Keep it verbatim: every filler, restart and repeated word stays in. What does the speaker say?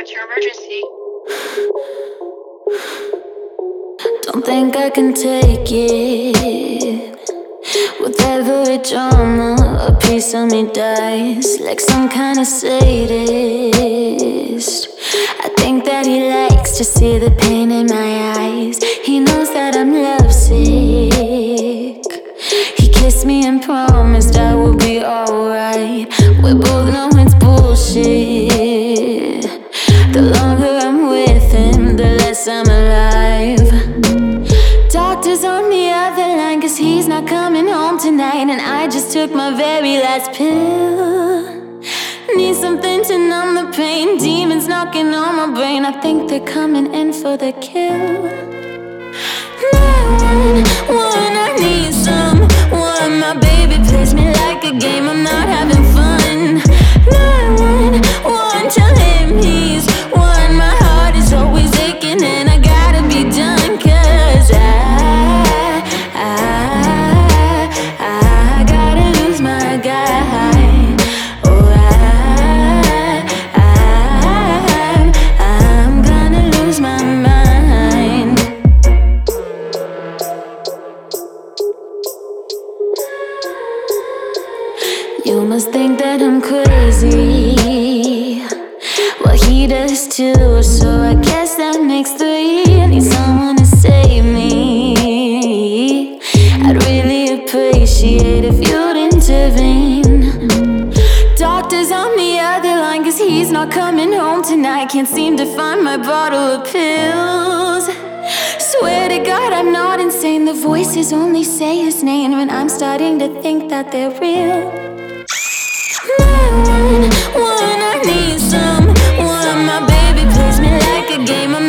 What's your emergency? Don't think I can take it. With every drama, a piece of me dies like some kind of sadist. I think that he likes to see the pain in my eyes. He knows that I'm lovesick. He kissed me and promised I would be alright. We both know it's bullshit. The longer I'm with him, the less I'm alive. Doctor's on the other line, cause he's not coming home tonight. And I just took my very last pill. Need something to numb the pain. Demons knocking on my brain. I think they're coming in for the kill. nine one one, I need someone. My baby plays me like a game, I'm not having fun. nine one one, tell him he's won. My heart is always aching and I gotta be done. Cause I, I, I gotta lose my guy. Oh, I, I, I'm gonna lose my mind. You must think that I'm crazy. Well, he does too, so I guess that makes three. I need someone to save me. I'd really appreciate if you'd intervene. Doctor's on the other line, cause he's not coming home tonight. Can't seem to find my bottle of pills. Swear to God I'm not insane. The voices only say his name, and I'm starting to think that they're real. nine one one, I need someone. My baby plays me like a game, I'm